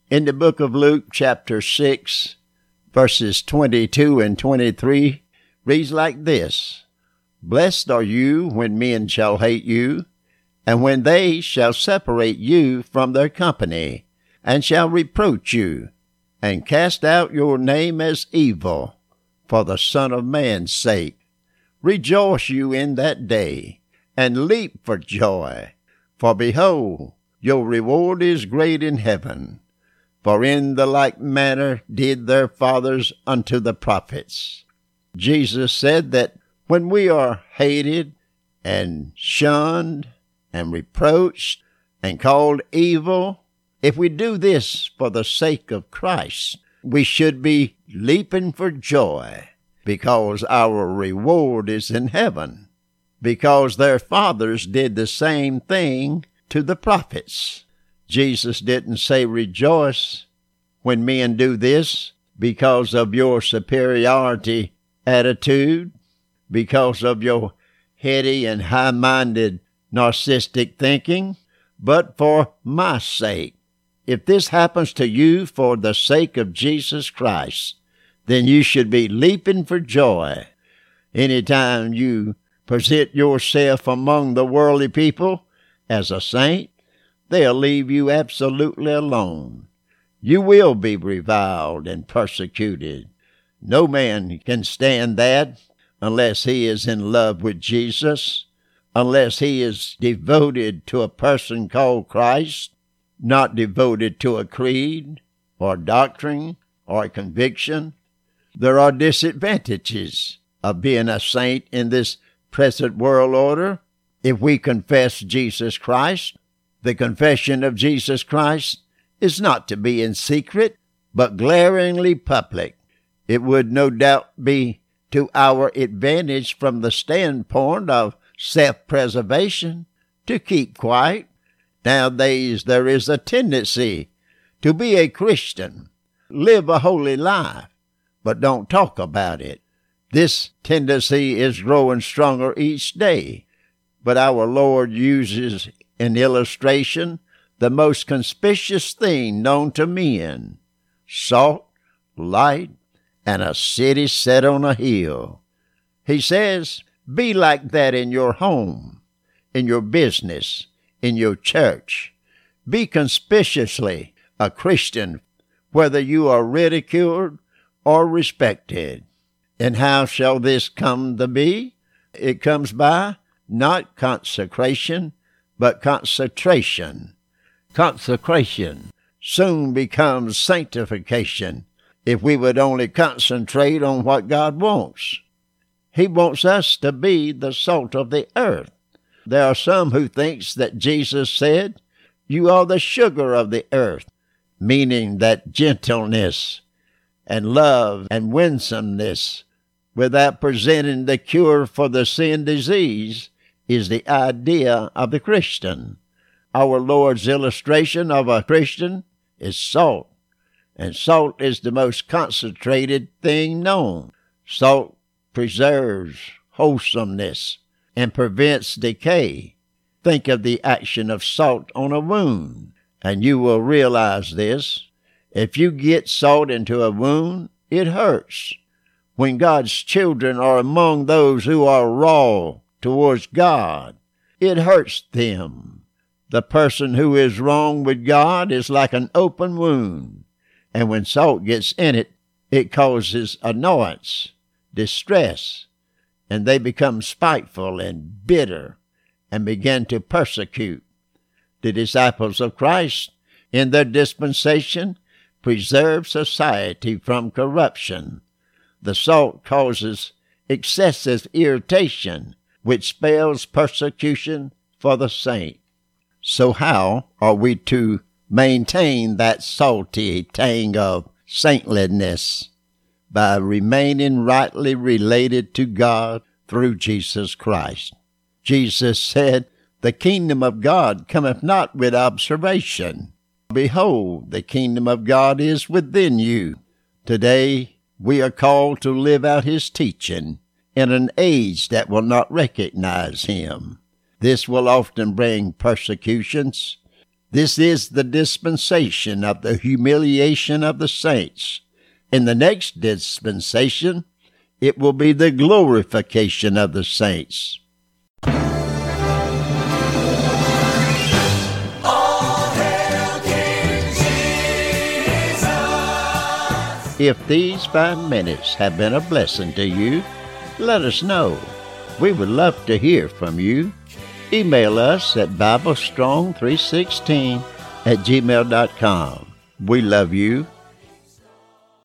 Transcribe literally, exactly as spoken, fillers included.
In the book of Luke, chapter six, verses twenty-two and twenty-three, reads like this: Blessed are you when men shall hate you, and when they shall separate you from their company, and shall reproach you, and cast out your name as evil, for the Son of Man's sake. Rejoice you in that day, and leap for joy, for behold, your reward is great in heaven. For in the like manner did their fathers unto the prophets. Jesus said that when we are hated and shunned and reproached and called evil, if we do this for the sake of Christ, we should be leaping for joy, because our reward is in heaven, because their fathers did the same thing to the prophets. Jesus didn't say rejoice when men do this because of your superiority attitude, because of your heady and high-minded narcissistic thinking, but for my sake. If this happens to you for the sake of Jesus Christ, then you should be leaping for joy. Anytime you present yourself among the worldly people as a saint, they'll leave you absolutely alone. You will be reviled and persecuted. No man can stand that unless he is in love with Jesus, unless he is devoted to a person called Christ, not devoted to a creed or doctrine or conviction. There are disadvantages of being a saint in this present world order. If we confess Jesus Christ, the confession of Jesus Christ is not to be in secret, but glaringly public. It would no doubt be to our advantage from the standpoint of self-preservation to keep quiet. Nowadays there is a tendency to be a Christian, live a holy life, but don't talk about it. This tendency is growing stronger each day, but our Lord uses an illustration the most conspicuous thing known to men: salt, light, and a city set on a hill. He says, be like that in your home, in your business, in your church. Be conspicuously a Christian, whether you are ridiculed or respected. And how shall this come to be? It comes by not consecration, but concentration. Consecration soon becomes sanctification if we would only concentrate on what God wants. He wants us to be the salt of the earth. There are some who think that Jesus said, you are the sugar of the earth, meaning that gentleness and love and winsomeness without presenting the cure for the sin disease is the idea of the Christian. Our Lord's illustration of a Christian is salt, and salt is the most concentrated thing known. Salt preserves wholesomeness and prevents decay. Think of the action of salt on a wound, and you will realize this. If you get salt into a wound, it hurts. When God's children are among those who are raw towards God, it hurts them. The person who is wrong with God is like an open wound, and when salt gets in it, it causes annoyance, distress, and they become spiteful and bitter and begin to persecute. The disciples of Christ, in their dispensation, preserve society from corruption. The salt causes excessive irritation, which spells persecution for the saint. So how are we to maintain that salty tang of saintliness? By remaining rightly related to God through Jesus Christ. Jesus said, the kingdom of God cometh not with observation. Behold, the kingdom of God is within you. Today we are called to live out his teaching in an age that will not recognize him. This will often bring persecutions, This is the dispensation of the humiliation of the saints. In the next dispensation, it will be the glorification of the saints. If these five minutes have been a blessing to you, let us know. We would love to hear from you. Email us at bible strong three sixteen at gmail dot com. We love you.